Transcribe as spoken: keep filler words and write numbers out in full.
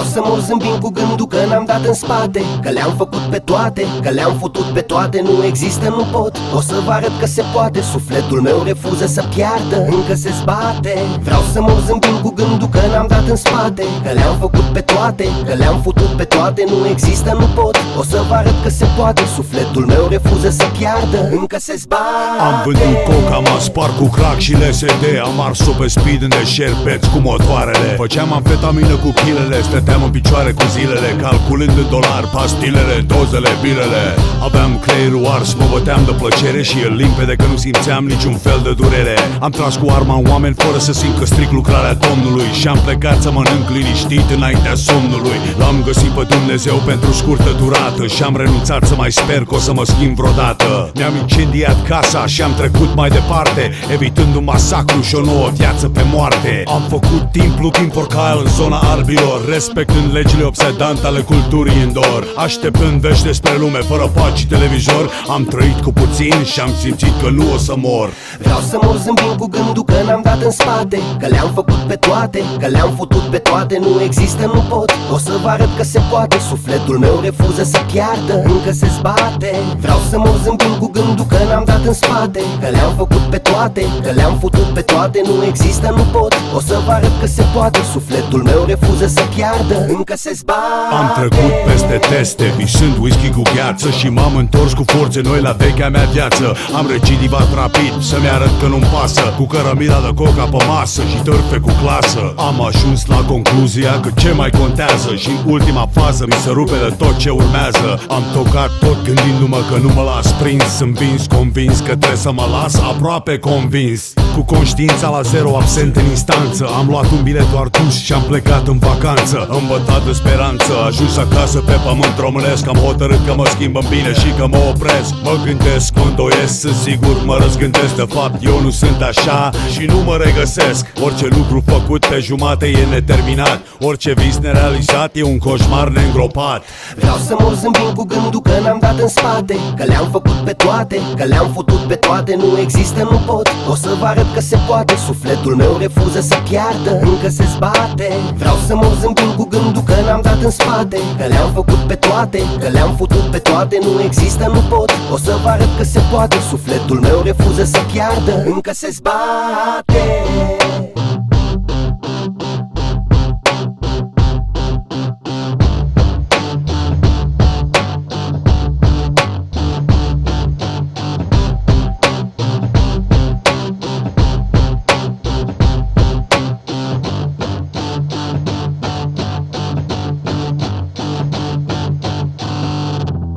Vreau să mor zâmbind cu gândul că n-am dat în spate, că le-am făcut pe toate, că le-am futut pe toate. Nu există, nu pot, o să vă arăt că se poate. Sufletul meu refuză să piardă, încă se zbate. Vreau să mor zâmbind cu gândul că n-am dat în spate, că le-am făcut pe toate, că le-am futut pe toate. Nu există, nu pot, o să vă arăt că se poate. Sufletul meu refuză să piardă, încă se zbate. Am vândut coca, m-am spart cu crack și L S D. Am ars-o pe speed în deșerpeți cu motoarele. Făceam amfetamină cu kilele, stăteam în picioare cu zilele, calculând în dolari pastilele, dozele, bilele. Aveam creierul ars, mă băteam de plăcere și e limpede că nu simțeam niciun fel de durere. Am tras cu arma în oameni fără să simt că stric lucrarea Domnului și am plecat să mănânc liniștit înaintea somnului. L-am găsit pe Dumnezeu pentru scurtă durată și am renunțat să mai sper că o să mă schimb vreodată. Mi-am incendiat casa și am trecut mai departe, evitând un masacru și o nouă viață pe moarte. Am făcut timp looking for Kyle în zona arbilor, respectând legile obsedante ale culturii indoor. Așteptând vești despre lume fără paci și televizor, am trăit cu puțin și am simțit că nu o să mor. Vreau să mor zâmbind cu gândul că n-am dat în spate, că le-am făcut pe toate, că le-am futut pe toate. Nu există, nu pot, o să vă arăt că se poate. Sufletul meu refuză să piardă, încă se zbate. Vreau să mor zâmbind cu gândul că n-am dat în spate, că le-am făcut pe toate, că le-am futut pe toate. Nu există, nu pot, o să vă arăt că se poate. Sufletul meu refuză să piardă, încă se zbate. Am trecut peste teste, visând whisky cu gheață și m-am întors cu forțe noi la vechea mea viață. Am recidivat rapid să-mi arăt că nu-mi pasă, cu cărămila de coca pe masă și târfe cu clasă. Am ajuns la concluzia că ce mai contează și în ultima fază mi se rupe de tot ce urmează. Am tocat tot gândindu-mă că nu mă las prins, învins, convins că trebuie să mă las aproape convins. Cu conștiința la zero, absent în instanță, am luat un bilet doar dus și am plecat în vacanță. Îmbătat de speranță, ajuns acasă pe pământ românesc. Am hotărât că mă schimb în bine și că mă opresc. Mă gândesc, mă îndoiesc, sunt sigur, mă răzgândesc. De fapt eu nu sunt așa și nu mă regăsesc. Orice lucru făcut pe jumate e neterminat, orice vis nerealizat e un coșmar neîngropat. Vreau să mor zâmbind cu gândul că n-am dat în spate, că le-am făcut pe toate, că le-am futut pe toate. Nu există, nu pot, o să vă arăt că se poate. Sufletul meu refuză să piardă, încă se zbate. Vreau să mor zâmbind cu gândul că n-am dat în spate, că le-am făcut pe toate, că le-am futut pe toate. Nu există, nu pot, o să vă arăt că se poate. Sufletul meu refuză să piardă, încă se zbate.